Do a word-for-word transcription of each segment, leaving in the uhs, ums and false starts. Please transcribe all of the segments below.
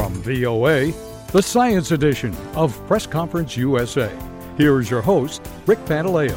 From V O A, the Science Edition of Press Conference U S A. Here is your host, Rick Pantaleo.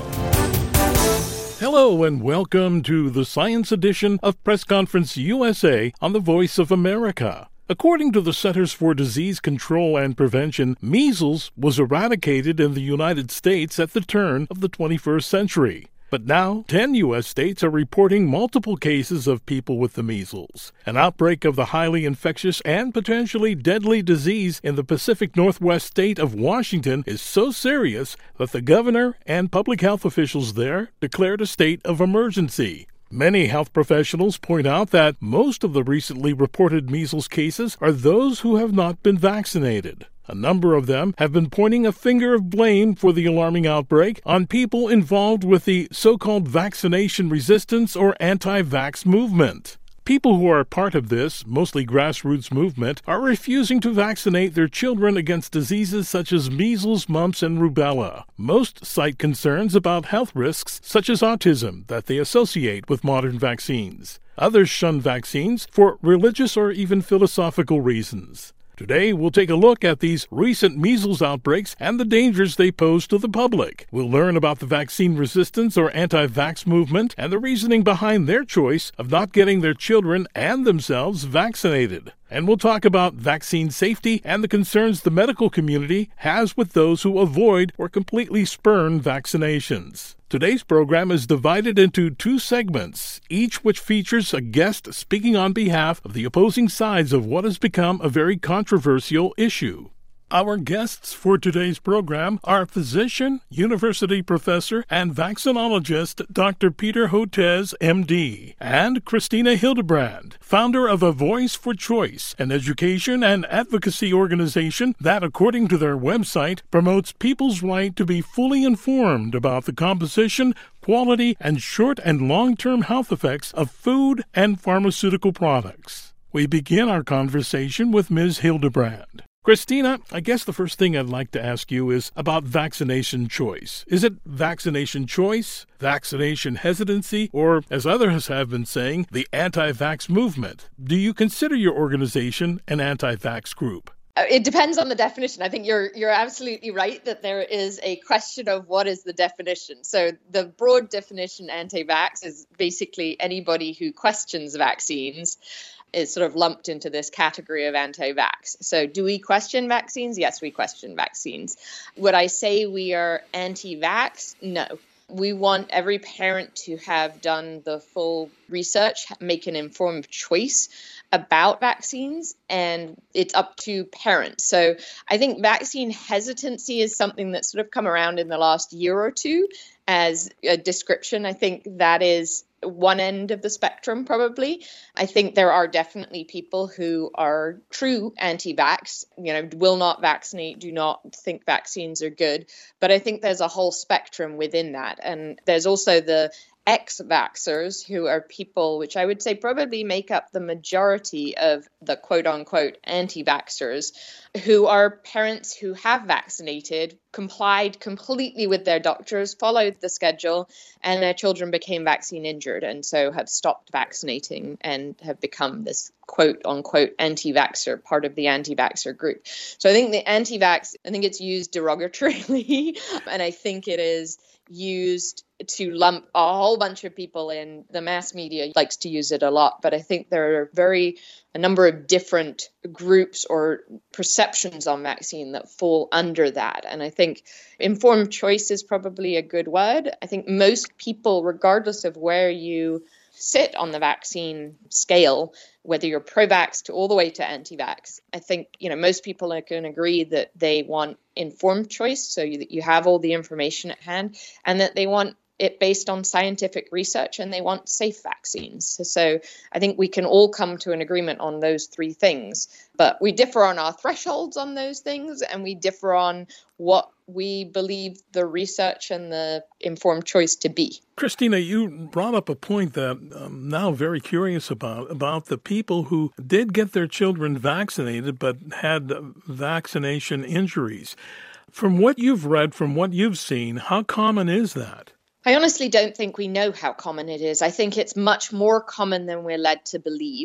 Hello and welcome to the Science Edition of Press Conference U S A on the Voice of America. According to the Centers for Disease Control and Prevention, measles was eradicated in the United States at the turn of the twenty-first century. But now, ten U S states are reporting multiple cases of people with the measles. An outbreak of the highly infectious and potentially deadly disease in the Pacific Northwest state of Washington is so serious that the governor and public health officials there declared a state of emergency. Many health professionals point out that most of the recently reported measles cases are those who have not been vaccinated. A number of them have been pointing a finger of blame for the alarming outbreak on people involved with the so-called vaccination resistance or anti-vax movement. People who are part of this, mostly grassroots movement, are refusing to vaccinate their children against diseases such as measles, mumps, and rubella. Most cite concerns about health risks such as autism that they associate with modern vaccines. Others shun vaccines for religious or even philosophical reasons. Today, we'll take a look at these recent measles outbreaks and the dangers they pose to the public. We'll learn about the vaccine resistance or anti-vax movement and the reasoning behind their choice of not getting their children and themselves vaccinated. And we'll talk about vaccine safety and the concerns the medical community has with those who avoid or completely spurn vaccinations. Today's program is divided into two segments, each which features a guest speaking on behalf of the opposing sides of what has become a very controversial issue. Our guests for today's program are physician, university professor, and vaccinologist Doctor Peter Hotez, M D, and Christina Hildebrand, founder of A Voice for Choice, an education and advocacy organization that, according to their website, promotes people's right to be fully informed about the composition, quality, and short and long-term health effects of food and pharmaceutical products. We begin our conversation with Miz Hildebrand. Christina, I guess the first thing I'd like to ask you is about vaccination choice. Is it vaccination choice, vaccination hesitancy, or, as others have been saying, the anti-vax movement? Do you consider your organization an anti-vax group? It depends on the definition. I think you're you're absolutely right that there is a question of what is the definition. So the broad definition anti-vax is basically anybody who questions vaccines is sort of lumped into this category of anti-vax. So do we question vaccines? Yes, we question vaccines. Would I say we are anti-vax? No. We want every parent to have done the full research, make an informed choice about vaccines, and it's up to parents. So I think vaccine hesitancy is something that's sort of come around in the last year or two as a description. I think that is one end of the spectrum, probably. I think there are definitely people who are true anti-vax, you know, will not vaccinate, do not think vaccines are good. But I think there's a whole spectrum within that. And there's also the ex-vaxxers, who are people which I would say probably make up the majority of the quote-unquote anti-vaxxers, who are parents who have vaccinated, complied completely with their doctors, followed the schedule, and their children became vaccine injured and so have stopped vaccinating and have become this quote-unquote anti-vaxxer, part of the anti-vaxxer group. So I think the anti-vax, I think it's used derogatorily, and I think it is used to lump a whole bunch of people in. The mass media likes to use it a lot, but I think there are very a number of different groups or perceptions on vaccine that fall under that. And I think informed choice is probably a good word. I think most people, regardless of where you sit on the vaccine scale, whether you're pro-vax to all the way to anti-vax, I think, you know, most people can agree that they want informed choice, so you, that you have all the information at hand, and that they want it based on scientific research, and they want safe vaccines. So, so I think we can all come to an agreement on those three things, but we differ on our thresholds on those things, and we differ on what we believe the research and the informed choice to be. Christina, you brought up a point that I'm now very curious about, about the people who did get their children vaccinated but had vaccination injuries. From what you've read, from what you've seen, how common is that? I honestly don't think we know how common it is. I think it's much more common than we're led to believe.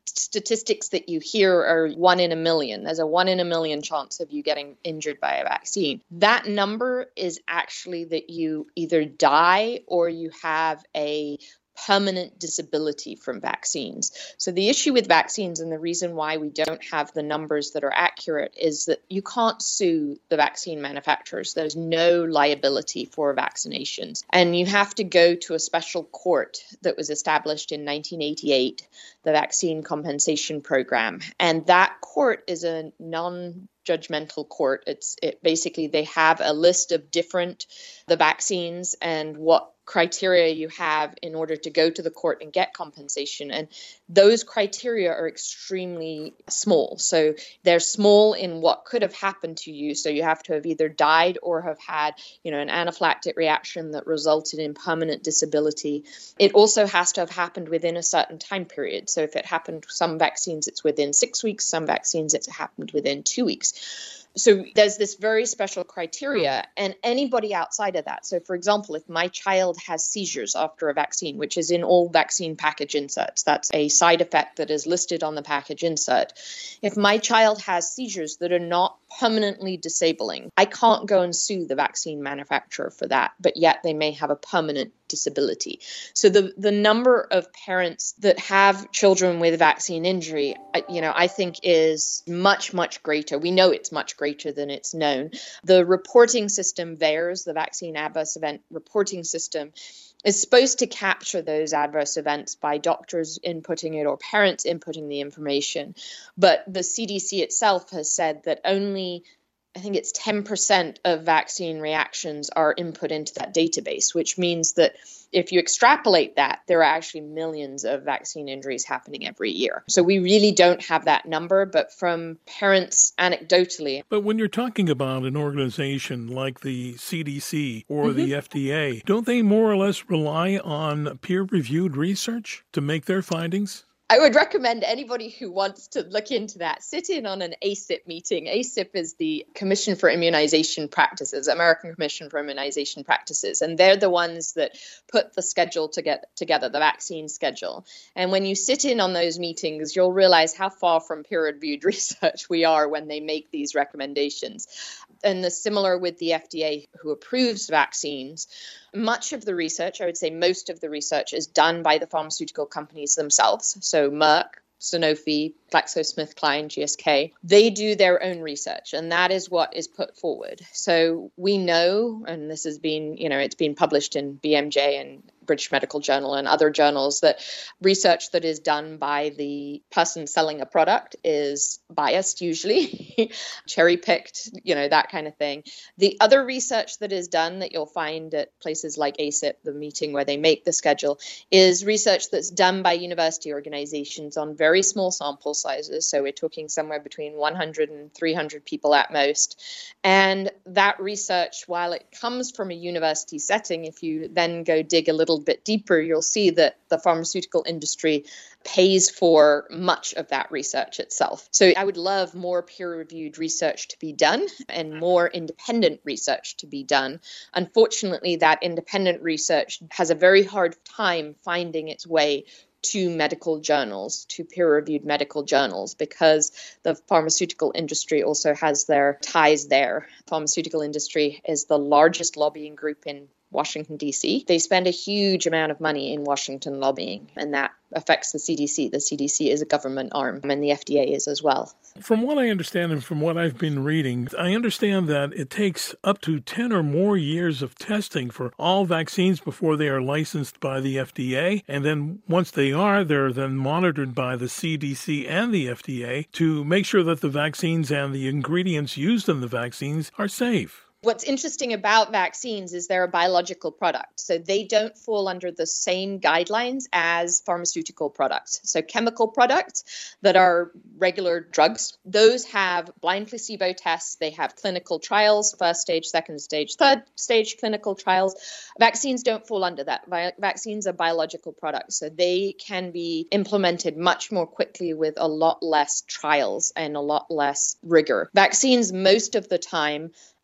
statistics that you hear are one in a million. There's a one in a million chance of you getting injured by a vaccine. That number is actually that you either die or you have a permanent disability from vaccines. So the issue with vaccines and the reason why we don't have the numbers that are accurate is that you can't sue the vaccine manufacturers. There's no liability for vaccinations. And you have to go to a special court that was established in nineteen eighty-eight, the Vaccine Compensation Program. And that court is a non judgmental court. It's it basically they have a list of different the vaccines and what criteria you have in order to go to the court and get compensation. And those criteria are extremely small. So they're small in what could have happened to you. So you have to have either died or have had, you know, an anaphylactic reaction that resulted in permanent disability. It also has to have happened within a certain time period. So if it happened, some vaccines, it's within six weeks, some vaccines, it's happened within two weeks. So there's this very special criteria, and anybody outside of that. So, for example, if my child has seizures after a vaccine, which is in all vaccine package inserts, that's a side effect that is listed on the package insert. If my child has seizures that are not permanently disabling, I can't go and sue the vaccine manufacturer for that, but yet they may have a permanent disability. So the, the number of parents that have children with vaccine injury, you know, I think is much, much greater. We know it's much greater than it's known. The reporting system, V A E R S, the Vaccine Adverse Event Reporting System, is supposed to capture those adverse events by doctors inputting it or parents inputting the information. But the C D C itself has said that only I think it's ten percent of vaccine reactions are input into that database, which means that if you extrapolate that, there are actually millions of vaccine injuries happening every year. So we really don't have that number, but from parents anecdotally. But when you're talking about an organization like the C D C or mm-hmm. the F D A, don't they more or less rely on peer-reviewed research to make their findings? I would recommend anybody who wants to look into that, sit in on an A C I P meeting. A C I P is the Commission for Immunization Practices, American Commission for Immunization Practices, and they're the ones that put the schedule to get together, the vaccine schedule. And when you sit in on those meetings, you'll realize how far from peer-reviewed research we are when they make these recommendations. And the similar with the F D A, who approves vaccines. Much of the research, I would say most of the research, is done by the pharmaceutical companies themselves. So Merck, Sanofi, GlaxoSmithKline, G S K, they do their own research, and that is what is put forward. So we know, and this has been, you know, it's been published in B M J and British Medical Journal and other journals, that research that is done by the person selling a product is biased, usually, cherry-picked, you know, that kind of thing. The other research that is done that you'll find at places like A C I P, the meeting where they make the schedule, is research that's done by university organizations on very small sample sizes. So we're talking somewhere between one hundred and three hundred people at most. And that research, while it comes from a university setting, if you then go dig a little bit deeper, you'll see that the pharmaceutical industry pays for much of that research itself. So I would love more peer-reviewed research to be done and more independent research to be done. Unfortunately, that independent research has a very hard time finding its way to medical journals, to peer-reviewed medical journals, because the pharmaceutical industry also has their ties there. Pharmaceutical industry is the largest lobbying group in Washington, D C. They spend a huge amount of money in Washington lobbying, and that affects the C D C. The C D C is a government arm, and the F D A is as well. From what I understand and from what I've been reading, I understand that it takes up to ten or more years of testing for all vaccines before they are licensed by the F D A. And then once they are, they're then monitored by the C D C and the F D A to make sure that the vaccines and the ingredients used in the vaccines are safe. What's interesting about vaccines is they're a biological product. So they don't fall under the same guidelines as pharmaceutical products. So chemical products that are regular drugs, those have blind placebo tests. They have clinical trials, first stage, second stage, third stage clinical trials. Vaccines don't fall under that. Vaccines are biological products. So they can be implemented much more quickly with a lot less trials and a lot less rigor. Vaccines, most of the time,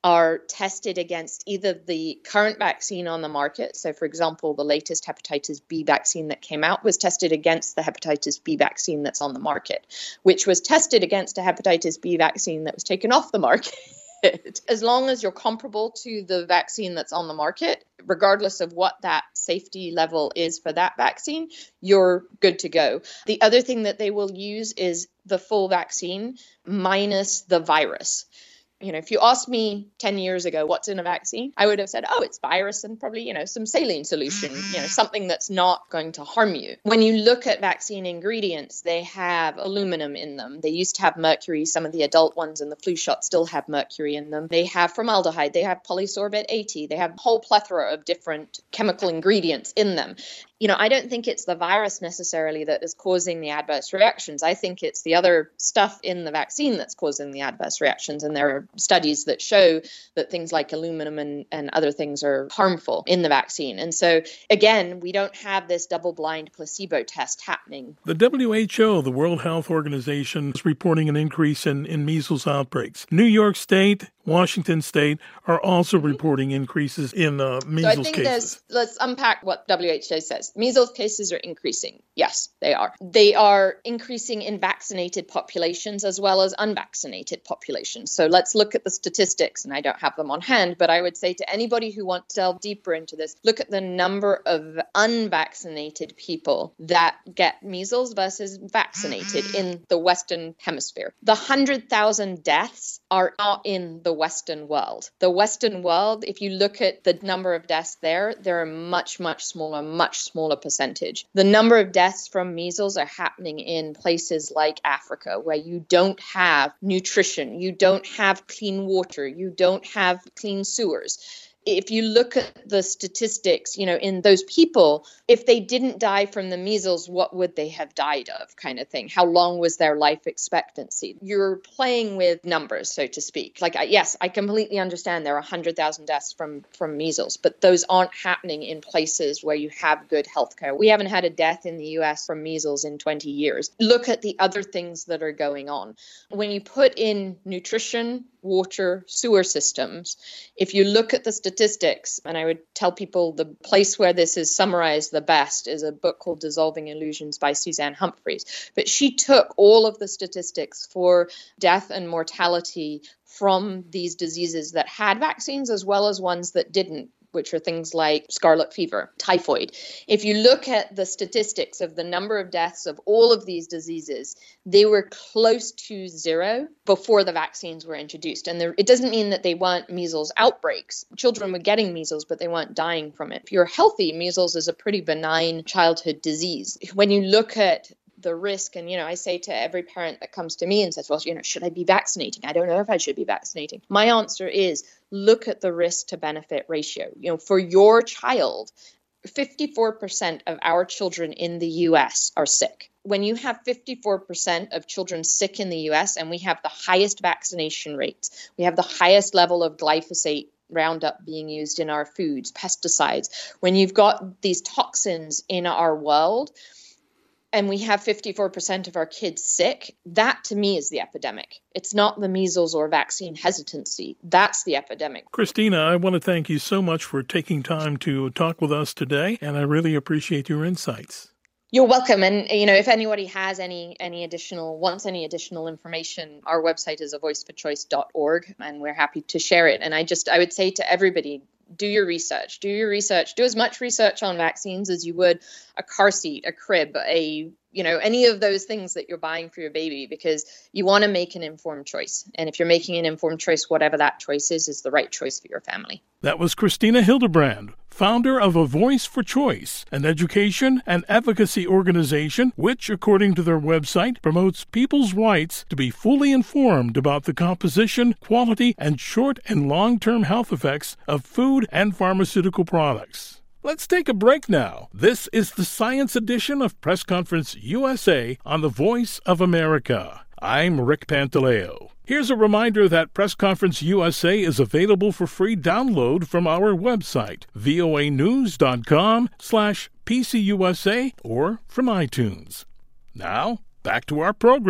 are tested against either the current vaccine on the market. So, for example, the latest hepatitis B vaccine that came out was tested against the hepatitis B vaccine that's on the market, which was tested against a hepatitis B vaccine that was taken off the market. As long as you're comparable to the vaccine that's on the market, regardless of what that safety level is for that vaccine, you're good to go. The other thing that they will use is the full vaccine minus the virus. You know, if you asked me ten years ago, what's in a vaccine, I would have said, oh, it's virus and probably, you know, some saline solution, you know, something that's not going to harm you. When you look at vaccine ingredients, they have aluminum in them. They used to have mercury. Some of the adult ones in the flu shot still have mercury in them. They have formaldehyde. They have polysorbate eighty. They have a whole plethora of different chemical ingredients in them. You know, I don't think it's the virus necessarily that is causing the adverse reactions. I think it's the other stuff in the vaccine that's causing the adverse reactions. And there are studies that show that things like aluminum and, and other things are harmful in the vaccine. And so, again, we don't have this double-blind placebo test happening. The W H O, the World Health Organization, is reporting an increase in, in measles outbreaks. New York State, Washington State are also reporting increases in uh, measles so I think cases. There's, let's unpack what W H O says. Measles cases are increasing. Yes, they are. They are increasing in vaccinated populations as well as unvaccinated populations. So let's look at the statistics, and I don't have them on hand, but I would say to anybody who wants to delve deeper into this, look at the number of unvaccinated people that get measles versus vaccinated in the Western Hemisphere. The one hundred thousand deaths are not in the Western world. The Western world, if you look at the number of deaths there, they're a much, much smaller, much smaller percentage. The number of deaths from measles are happening in places like Africa, where you don't have nutrition, you don't have clean water, you don't have clean sewers. If you look at the statistics, you know, in those people, if they didn't die from the measles, what would they have died of, kind of thing? How long was their life expectancy? You're playing with numbers, so to speak. Like, yes, I completely understand there are one hundred thousand deaths from, from measles, but those aren't happening in places where you have good healthcare. We haven't had a death in the U S from measles in twenty years. Look at the other things that are going on. When you put in nutrition, water, sewer systems, if you look at the statistics, and I would tell people the place where this is summarized the best is a book called Dissolving Illusions by Suzanne Humphreys. But she took all of the statistics for death and mortality from these diseases that had vaccines as well as ones that didn't, which are things like scarlet fever, typhoid. If you look at the statistics of the number of deaths of all of these diseases, they were close to zero before the vaccines were introduced. And there, it doesn't mean that they weren't measles outbreaks. Children were getting measles, but they weren't dying from it. If you're healthy, measles is a pretty benign childhood disease. When you look at the risk, and, you know, I say to every parent that comes to me and says, well, you know, should I be vaccinating? I don't know if I should be vaccinating. My answer is look at the risk to benefit ratio. You know, for your child, fifty-four percent of our children in the U S are sick. When you have fifty-four percent of children sick in the U S and we have the highest vaccination rates, we have the highest level of glyphosate Roundup being used in our foods, pesticides, when you've got these toxins in our world, and we have fifty-four percent of our kids sick, that to me is the epidemic. It's not the measles or vaccine hesitancy. That's the epidemic. Christina, I want to thank you so much for taking time to talk with us today, and I really appreciate your insights. You're welcome. And, you know, if anybody has any any additional, wants any additional information, our website is a voice for choice dot org, and we're happy to share it. And I just, I would say to everybody, do your research, do your research, do as much research on vaccines as you would a car seat, a crib, a, you know, any of those things that you're buying for your baby, because you want to make an informed choice. And if you're making an informed choice, whatever that choice is, is the right choice for your family. That was Christina Hildebrand, founder of A Voice for Choice, an education and advocacy organization which, according to their website, promotes people's rights to be fully informed about the composition, quality, and short and long-term health effects of food and pharmaceutical products. Let's take a break now. This is the Science Edition of Press Conference U S A on the Voice of America. I'm Rick Pantaleo. Here's a reminder that Press Conference U S A is available for free download from our website, voanews.com slash PCUSA, or from iTunes. Now, back to our program.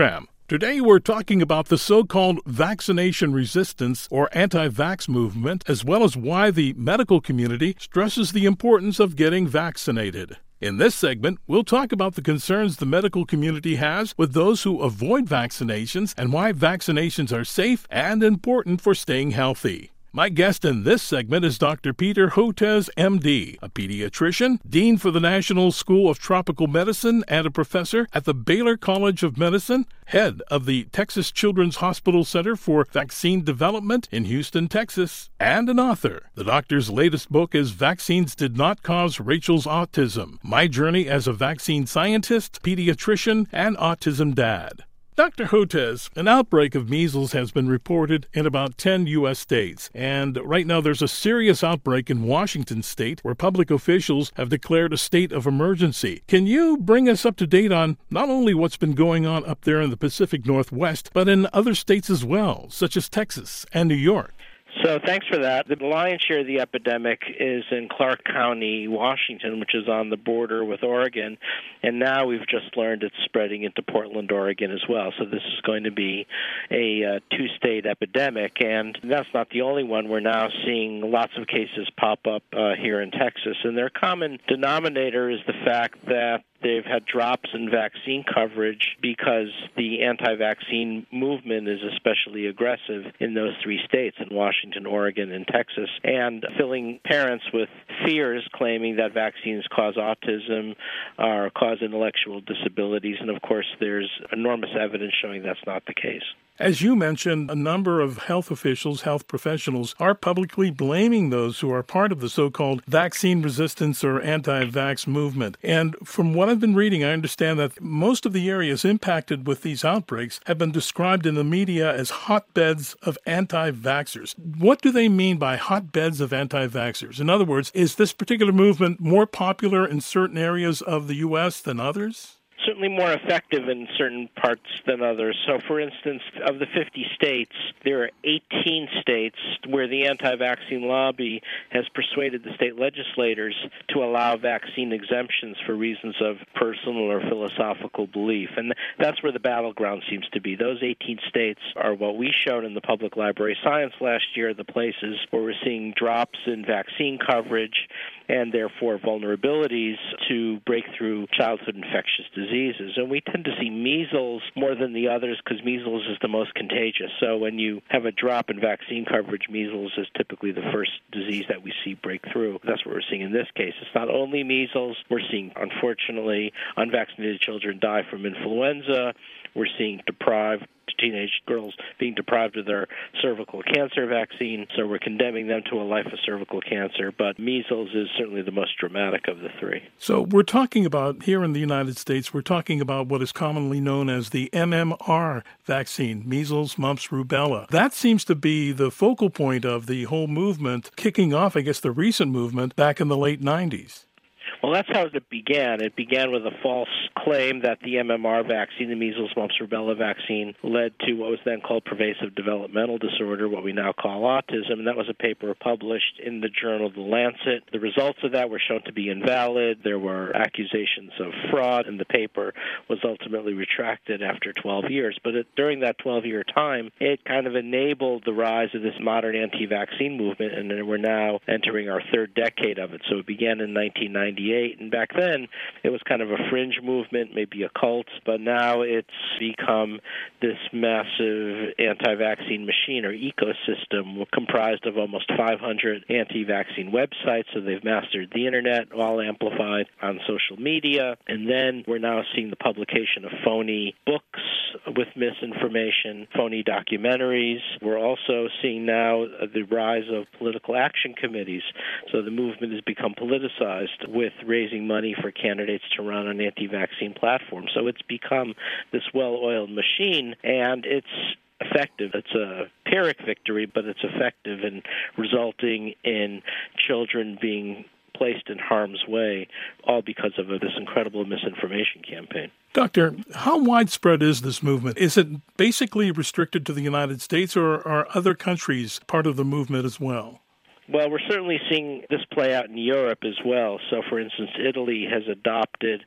Today we're talking about the so-called vaccination resistance or anti-vax movement, as well as why the medical community stresses the importance of getting vaccinated. In this segment, we'll talk about the concerns the medical community has with those who avoid vaccinations and why vaccinations are safe and important for staying healthy. My guest in this segment is Doctor Peter Hotez, M D, a pediatrician, dean for the National School of Tropical Medicine, and a professor at the Baylor College of Medicine, head of the Texas Children's Hospital Center for Vaccine Development in Houston, Texas, and an author. The doctor's latest book is Vaccines Did Not Cause Rachel's Autism: My Journey as a Vaccine Scientist, Pediatrician, and Autism Dad. Doctor Hotez, an outbreak of measles has been reported in about ten U S states, and right now there's a serious outbreak in Washington state where public officials have declared a state of emergency. Can you bring us up to date on not only what's been going on up there in the Pacific Northwest, but in other states as well, such as Texas and New York? So thanks for that. The lion's share of the epidemic is in Clark County, Washington, which is on the border with Oregon, and now we've just learned it's spreading into Portland, Oregon as well. So this is going to be a uh, two-state epidemic, and that's not the only one. We're now seeing lots of cases pop up uh, here in Texas, and their common denominator is the fact that they've had drops in vaccine coverage because the anti-vaccine movement is especially aggressive in those three states, in Washington, Oregon, and Texas, and filling parents with fears claiming that vaccines cause autism or cause intellectual disabilities. And, of course, there's enormous evidence showing that's not the case. As you mentioned, a number of health officials, health professionals, are publicly blaming those who are part of the so-called vaccine resistance or anti-vax movement. And from what I've been reading, I understand that most of the areas impacted with these outbreaks have been described in the media as hotbeds of anti-vaxxers. What do they mean by hotbeds of anti-vaxxers? In other words, is this particular movement more popular in certain areas of the U S than others? Certainly more effective in certain parts than others. So, for instance, of the fifty states, there are eighteen states where the anti-vaccine lobby has persuaded the state legislators to allow vaccine exemptions for reasons of personal or philosophical belief. And that's where the battleground seems to be. Those eighteen states are what we showed in the Public Library Science last year, the places where we're seeing drops in vaccine coverage and therefore vulnerabilities to breakthrough childhood infectious diseases. And we tend to see measles more than the others because measles is the most contagious. So when you have a drop in vaccine coverage, measles is typically the first disease that we see break through. That's what we're seeing in this case. It's not only measles. We're seeing, unfortunately, unvaccinated children die from influenza. We're seeing deprived teenage girls being deprived of their cervical cancer vaccine, so we're condemning them to a life of cervical cancer, but measles is certainly the most dramatic of the three. So we're talking about, here in the United States, we're talking about what is commonly known as the M M R vaccine, measles, mumps, rubella. That seems to be the focal point of the whole movement, kicking off, I guess, the recent movement back in the late nineties. Well, that's how it began. It began with a false claim that the M M R vaccine, the measles, mumps, rubella vaccine, led to what was then called pervasive developmental disorder, what we now call autism, and that was a paper published in the journal The Lancet. The results of that were shown to be invalid. There were accusations of fraud, and the paper was ultimately retracted after twelve years. But it, during that twelve-year time, it kind of enabled the rise of this modern anti-vaccine movement, and we're now entering our third decade of it. So it began in nineteen ninety-eight, and back then it was kind of a fringe movement, maybe a cult, but now it's become this massive anti-vaccine machine or ecosystem comprised of almost five hundred anti-vaccine websites. So they've mastered the internet, all amplified on social media, and then we're now seeing the publication of phony books with misinformation, phony documentaries. We're also seeing now the rise of political action committees. So the movement has become politicized with raising money for candidates to run on anti-vaccine platforms. So it's become this well-oiled machine, and it's effective. It's a Pyrrhic victory, but it's effective in resulting in children being placed in harm's way, all because of this incredible misinformation campaign. Doctor, how widespread is this movement? Is it basically restricted to the United States, or are other countries part of the movement as well? Well, we're certainly seeing this play out in Europe as well. So, for instance, Italy has adopted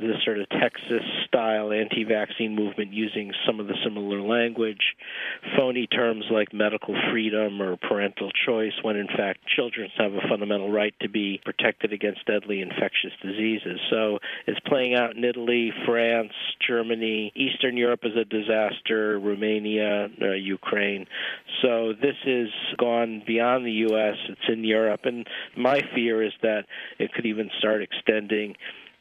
the sort of Texas-style anti-vaccine movement using some of the similar language, phony terms like medical freedom or parental choice, when in fact children have a fundamental right to be protected against deadly infectious diseases. So it's playing out in Italy, France, Germany, Eastern Europe is a disaster, Romania, uh, Ukraine. So this is gone beyond the U S, it's in Europe, and my fear is that it could even start extending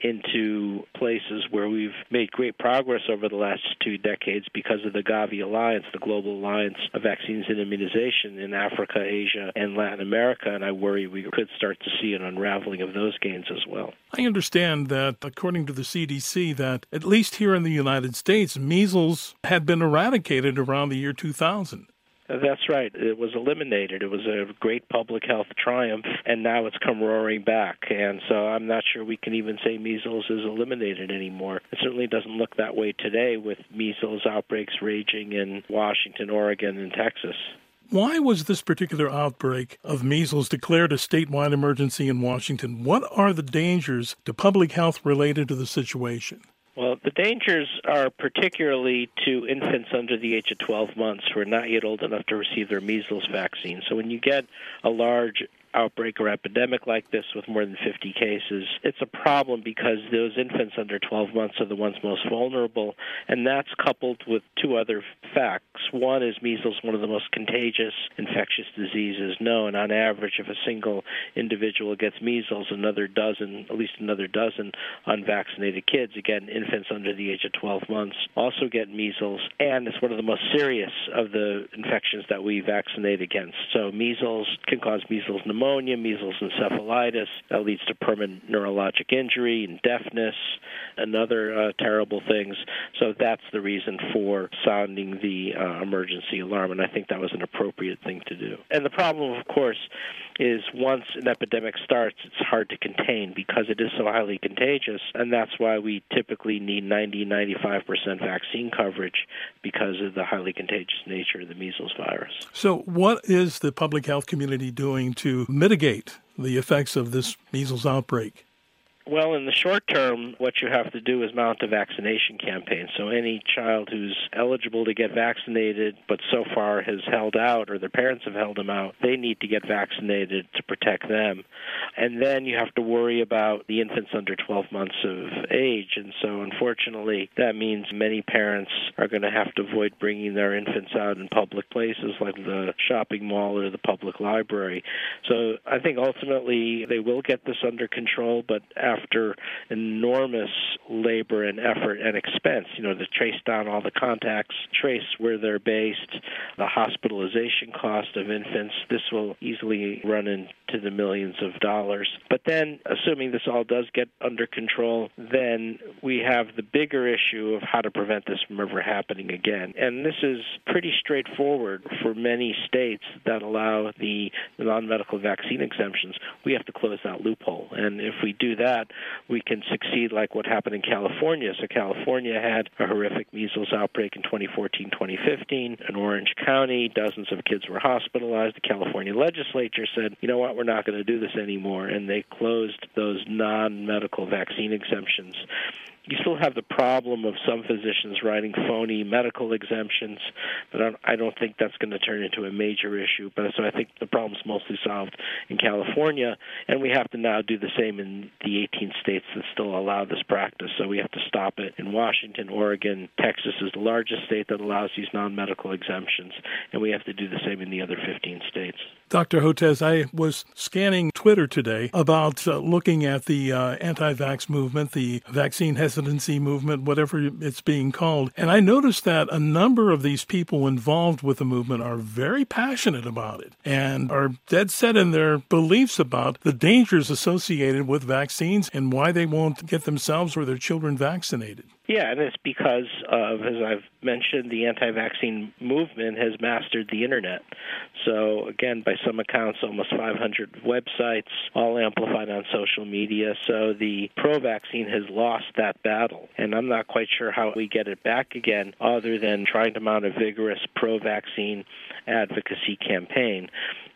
into places where we've made great progress over the last two decades because of the Gavi Alliance, the global alliance of vaccines and immunization in Africa, Asia, and Latin America, and I worry we could start to see an unraveling of those gains as well. I understand that, according to the C D C, that at least here in the United States, measles had been eradicated around the year two thousand. That's right. It was eliminated. It was a great public health triumph, and now it's come roaring back. And so I'm not sure we can even say measles is eliminated anymore. It certainly doesn't look that way today with measles outbreaks raging in Washington, Oregon, and Texas. Why was this particular outbreak of measles declared a statewide emergency in Washington? What are the dangers to public health related to the situation? Well, the dangers are particularly to infants under the age of twelve months who are not yet old enough to receive their measles vaccine. So when you get a large outbreak or epidemic like this with more than fifty cases, it's a problem because those infants under twelve months are the ones most vulnerable, and that's coupled with two other facts. One is measles, one of the most contagious infectious diseases known. On average, if a single individual gets measles, another dozen, at least another dozen unvaccinated kids, again, infants under the age of twelve months, also get measles, and it's one of the most serious of the infections that we vaccinate against. So measles can cause measles pneumonia, pneumonia, measles encephalitis. That leads to permanent neurologic injury and deafness and other uh, terrible things. So that's the reason for sounding the uh, emergency alarm, and I think that was an appropriate thing to do. And the problem, of course, is once an epidemic starts, it's hard to contain because it is so highly contagious, and that's why we typically need ninety to ninety-five percent vaccine coverage because of the highly contagious nature of the measles virus. So what is the public health community doing to mitigate the effects of this measles outbreak? Well, in the short term, what you have to do is mount a vaccination campaign. So any child who's eligible to get vaccinated but so far has held out or their parents have held them out, they need to get vaccinated to protect them. And then you have to worry about the infants under twelve months of age. And so unfortunately, that means many parents are going to have to avoid bringing their infants out in public places like the shopping mall or the public library. So I think ultimately they will get this under control, but after enormous labor and effort and expense, you know, to trace down all the contacts, trace where they're based, the hospitalization cost of infants, this will easily run into the millions of dollars. But then, assuming this all does get under control, then we have the bigger issue of how to prevent this from ever happening again. And this is pretty straightforward for many states that allow the non-medical vaccine exemptions. We have to close that loophole. And if we do that, we can succeed like what happened in California. So California had a horrific measles outbreak in twenty fourteen twenty fifteen. In Orange County, dozens of kids were hospitalized. The California legislature said, you know what, we're not going to do this anymore, and they closed those non-medical vaccine exemptions. You still have the problem of some physicians writing phony medical exemptions, but I don't think that's going to turn into a major issue. But so I think the problem's mostly solved in California, and we have to now do the same in the eighteen states that still allow this practice. So we have to stop it in Washington, Oregon. Texas is the largest state that allows these non-medical exemptions, and we have to do the same in the other fifteen states. Doctor Hotez, I was scanning Twitter today about uh, looking at the uh, anti-vax movement, the vaccine hesitancy movement, whatever it's being called, and I noticed that a number of these people involved with the movement are very passionate about it and are dead set in their beliefs about the dangers associated with vaccines and why they won't get themselves or their children vaccinated. Yeah, and it's because of, as I've mentioned, the anti-vaccine movement has mastered the Internet. So, again, by some accounts, almost five hundred websites, all amplified on social media. So the pro-vaccine has lost that battle. And I'm not quite sure how we get it back again other than trying to mount a vigorous pro-vaccine advocacy campaign.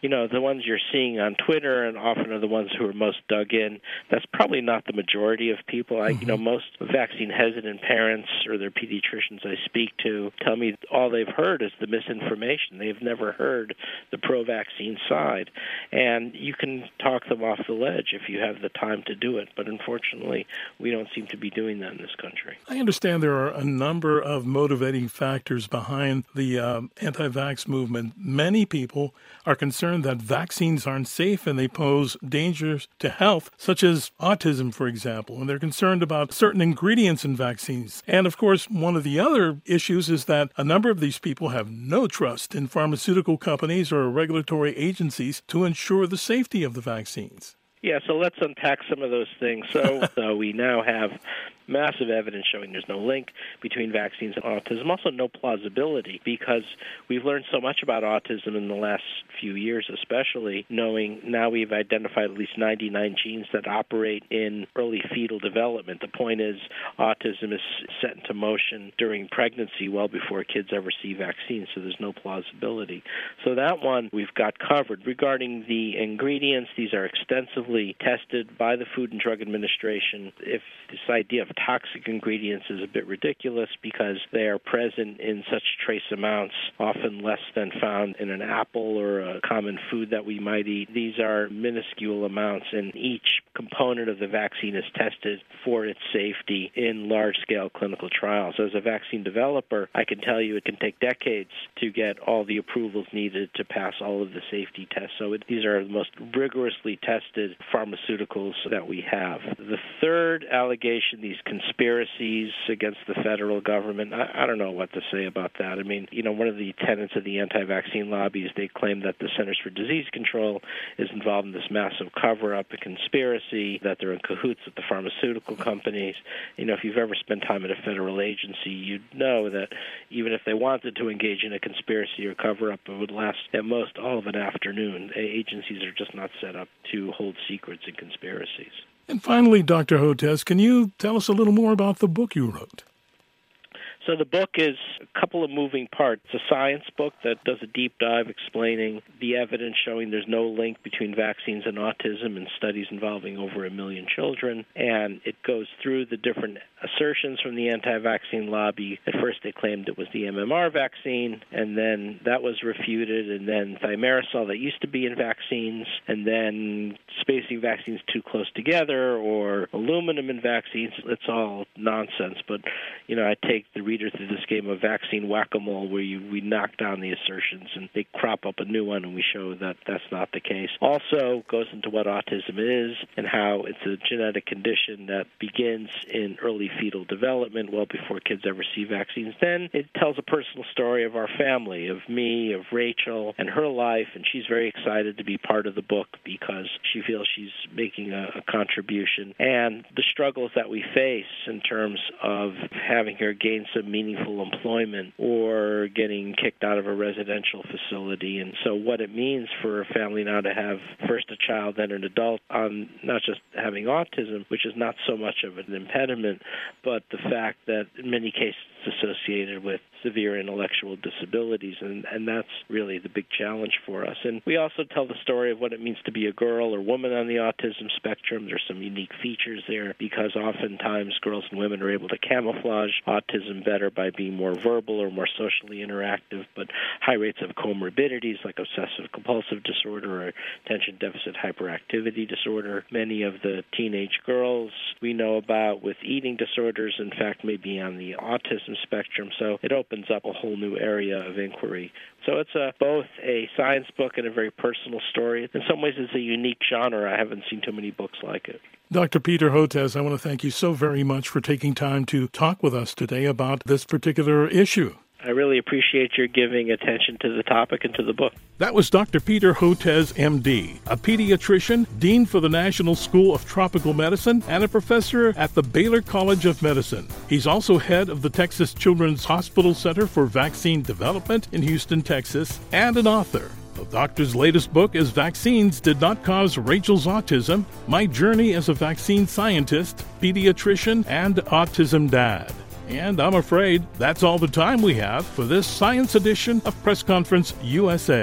you know, the ones you're seeing on Twitter and often are the ones who are most dug in. That's probably not the majority of people. I, you know, most vaccine-hesitant parents or their pediatricians I speak to tell me all they've heard is the misinformation. They've never heard the pro-vaccine side. And you can talk them off the ledge if you have the time to do it. But unfortunately, we don't seem to be doing that in this country. I understand there are a number of motivating factors behind the um, anti-vax movement. Many people are concerned that vaccines aren't safe and they pose dangers to health, such as autism, for example. And they're concerned about certain ingredients in vaccines. And, of course, one of the other issues is that a number of these people have no trust in pharmaceutical companies or regulatory agencies to ensure the safety of the vaccines. Yeah, so let's unpack some of those things. So, so we now have massive evidence showing there's no link between vaccines and autism, also no plausibility, because we've learned so much about autism in the last few years, especially knowing now we've identified at least ninety-nine genes that operate in early fetal development. The point is autism is set into motion during pregnancy well before kids ever see vaccines, so there's no plausibility. So that one we've got covered. Regarding the ingredients, these are extensively tested by the Food and Drug Administration. If this idea of toxic ingredients is a bit ridiculous because they are present in such trace amounts, often less than found in an apple or a common food that we might eat. These are minuscule amounts, and each component of the vaccine is tested for its safety in large-scale clinical trials. As a vaccine developer, I can tell you it can take decades to get all the approvals needed to pass all of the safety tests. So it, these are the most rigorously tested pharmaceuticals that we have. The third allegation, these conspiracies against the federal government, I, I don't know what to say about that. I mean, you know, one of the tenets of the anti-vaccine lobby is they claim that the Centers for Disease Control is involved in this massive cover-up, a conspiracy, that they're in cahoots with the pharmaceutical companies. You know, if you've ever spent time at a federal agency, you'd know that even if they wanted to engage in a conspiracy or cover-up, it would last at most all of an afternoon. Agencies are just not set up to hold secrets and conspiracies. And finally, Doctor Hotez, can you tell us a little more about the book you wrote? So the book is a couple of moving parts. It's a science book that does a deep dive explaining the evidence showing there's no link between vaccines and autism in studies involving over a million children. And it goes through the different assertions from the anti-vaccine lobby. At first they claimed it was the M M R vaccine, and then that was refuted, and then thimerosal that used to be in vaccines, and then spacing vaccines too close together, or aluminum in vaccines. It's all nonsense. But, you know, I take the reader through this game of vaccine whack-a-mole where you, we knock down the assertions and they crop up a new one, and we show that that's not the case. Also goes into what autism is and how it's a genetic condition that begins in early fetal development well before kids ever see vaccines. Then it tells a personal story of our family, of me, of Rachel, and her life, and she's very excited to be part of the book because she feels she's making a, a contribution. And the struggles that we face in terms of having her gain some meaningful employment or getting kicked out of a residential facility. And so what it means for a family now to have first a child, then an adult on not just having autism, which is not so much of an impediment, but the fact that in many cases it's associated with severe intellectual disabilities, and, and that's really the big challenge for us. And we also tell the story of what it means to be a girl or woman on the autism spectrum. There's some unique features there because oftentimes girls and women are able to camouflage autism better by being more verbal or more socially interactive, but high rates of comorbidities like obsessive-compulsive disorder or attention deficit hyperactivity disorder. Many of the teenage girls we know about with eating disorders, in fact, may be on the autism spectrum, so it opens up a whole new area of inquiry. So it's a, both a science book and a very personal story. In some ways, it's a unique genre. I haven't seen too many books like it. Doctor Peter Hotez, I want to thank you so very much for taking time to talk with us today about this particular issue. I really appreciate your giving attention to the topic and to the book. That was Doctor Peter Hotez, M D, a pediatrician, dean for the National School of Tropical Medicine, and a professor at the Baylor College of Medicine. He's also head of the Texas Children's Hospital Center for Vaccine Development in Houston, Texas, and an author. The doctor's latest book is Vaccines Did Not Cause Rachel's Autism, My Journey as a Vaccine Scientist, Pediatrician, and Autism Dad. And I'm afraid that's all the time we have for this Science Edition of Press Conference U S A.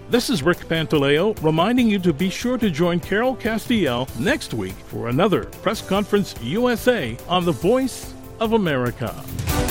This is Rick Pantaleo reminding you to be sure to join Carol Castiel next week for another Press Conference U S A on the Voice of America.